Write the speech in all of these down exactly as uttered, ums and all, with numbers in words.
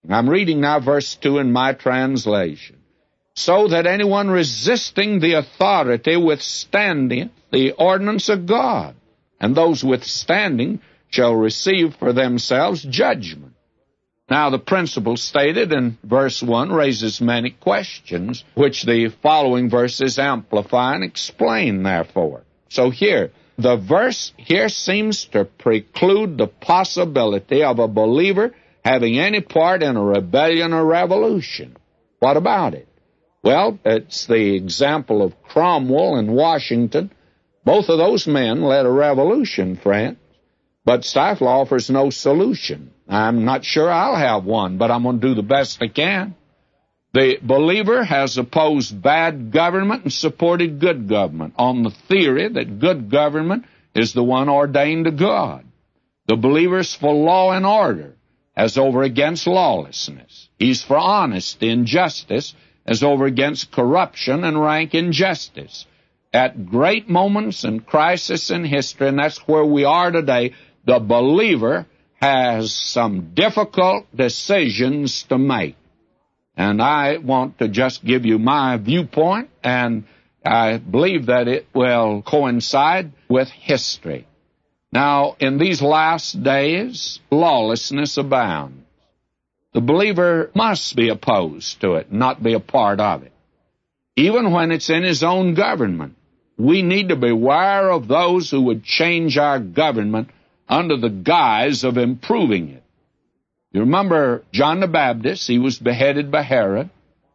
I'm reading now verse two in my translation. So that anyone resisting the authority withstanding the ordinance of God, and those withstanding shall receive for themselves judgment. Now, the principle stated in verse one raises many questions, which the following verses amplify and explain, therefore. So here, the verse here seems to preclude the possibility of a believer having any part in a rebellion or revolution. What about it? Well, it's the example of Cromwell and Washington. Both of those men led a revolution, friends. But Stifel offers no solution. I'm not sure I'll have one, but I'm going to do the best I can. The believer has opposed bad government and supported good government on the theory that good government is the one ordained of God. The believer's for law and order as over against lawlessness. He's for honesty and justice as over against corruption and rank injustice. At great moments and crisis in history, and that's where we are today, the believer has some difficult decisions to make. And I want to just give you my viewpoint, and I believe that it will coincide with history. Now, in these last days, lawlessness abounds. The believer must be opposed to it, not be a part of it. Even when it's in his own government, we need to beware of those who would change our government under the guise of improving it. You remember John the Baptist, he was beheaded by Herod.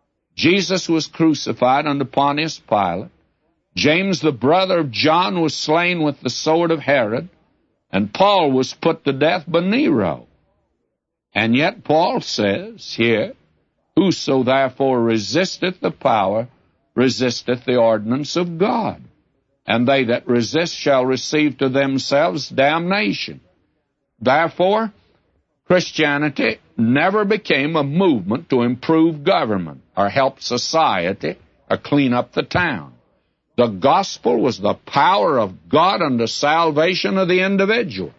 Jesus was crucified under Pontius Pilate. James, the brother of John, was slain with the sword of Herod. And Paul was put to death by Nero. And yet Paul says here, whoso therefore resisteth the power, resisteth the ordinance of God. And they that resist shall receive to themselves damnation. Therefore, Christianity never became a movement to improve government or help society or clean up the town. The gospel was the power of God unto salvation of the individual.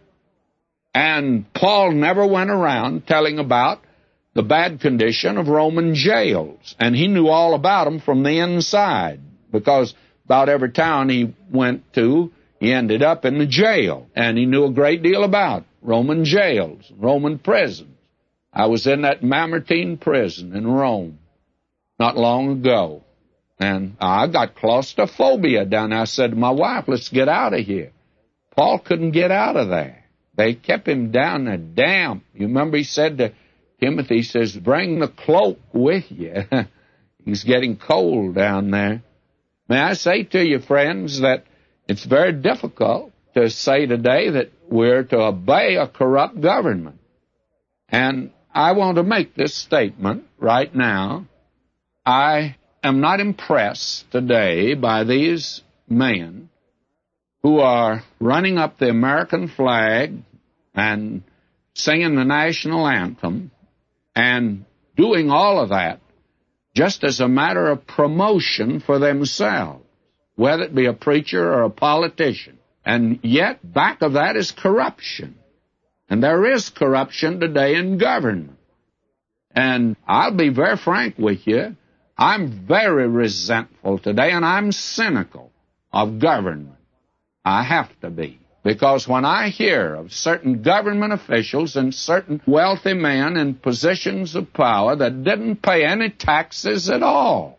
And Paul never went around telling about the bad condition of Roman jails. And he knew all about them from the inside, because about every town he went to, he ended up in the jail. And he knew a great deal about Roman jails, Roman prisons. I was in that Mamertine prison in Rome not long ago. And I got claustrophobia down there. I said to my wife, let's get out of here. Paul couldn't get out of there. They kept him down there damp. You remember he said to Timothy, he says, bring the cloak with you. He's getting cold down there. May I say to you, friends, that it's very difficult to say today that we're to obey a corrupt government. And I want to make this statement right now. I am not impressed today by these men who are running up the American flag and singing the national anthem and doing all of that just as a matter of promotion for themselves, whether it be a preacher or a politician. And yet, back of that is corruption. And there is corruption today in government. And I'll be very frank with you, I'm very resentful today, and I'm cynical of government. I have to be. Because when I hear of certain government officials and certain wealthy men in positions of power that didn't pay any taxes at all,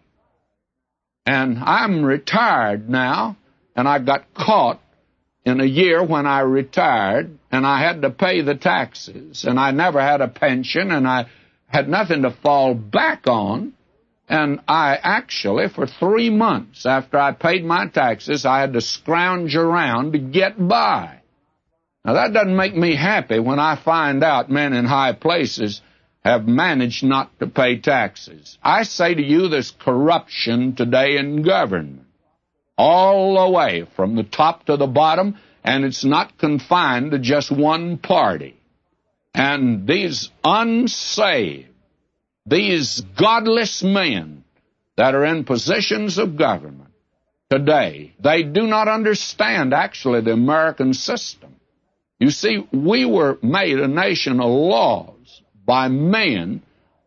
and I'm retired now, and I got caught in a year when I retired, and I had to pay the taxes, and I never had a pension, and I had nothing to fall back on. And I actually, for three months after I paid my taxes, I had to scrounge around to get by. Now, that doesn't make me happy when I find out men in high places have managed not to pay taxes. I say to you, there's corruption today in government, all the way from the top to the bottom, and it's not confined to just one party. And these unsaved, these godless men that are in positions of government today, they do not understand actually the American system. You see, we were made a nation of laws by men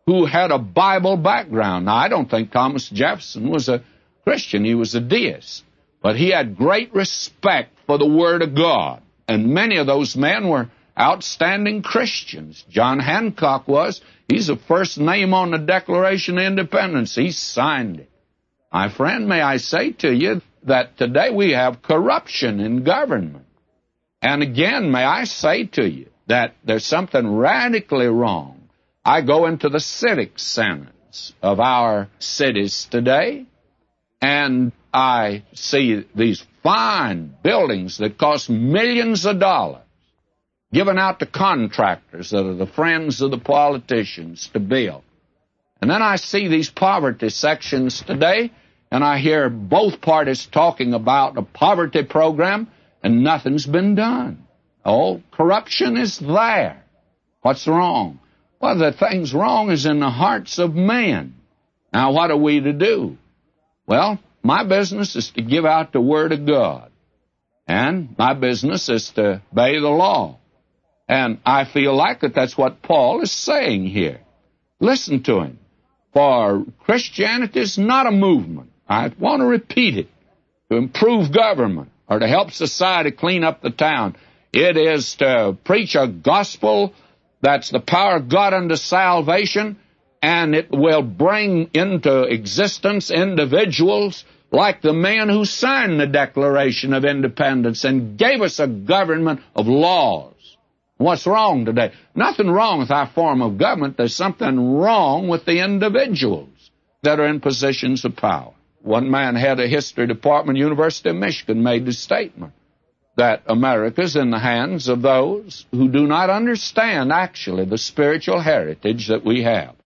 who had a Bible background. Now, I don't think Thomas Jefferson was a Christian. He was a deist. But he had great respect for the Word of God. And many of those men were outstanding Christians. John Hancock was. He's the first name on the Declaration of Independence. He signed it. My friend, may I say to you that today we have corruption in government. And again, may I say to you that there's something radically wrong. I go into the civic centers of our cities today, and I see these fine buildings that cost millions of dollars given out to contractors that are the friends of the politicians to build. And then I see these poverty sections today, and I hear both parties talking about a poverty program, and nothing's been done. Oh, corruption is there. What's wrong? Well, the thing's wrong is in the hearts of men. Now, what are we to do? Well, my business is to give out the Word of God. And my business is to obey the law. And I feel like that that's what Paul is saying here. Listen to him. For Christianity is not a movement. I want to repeat it. To improve government or to help society clean up the town. It is to preach a gospel that's the power of God unto salvation, and it will bring into existence individuals like the man who signed the Declaration of Independence and gave us a government of laws. What's wrong today? Nothing wrong with our form of government. There's something wrong with the individuals that are in positions of power. One man had a history department, University of Michigan, made the statement that America's in the hands of those who do not understand, actually, the spiritual heritage that we have.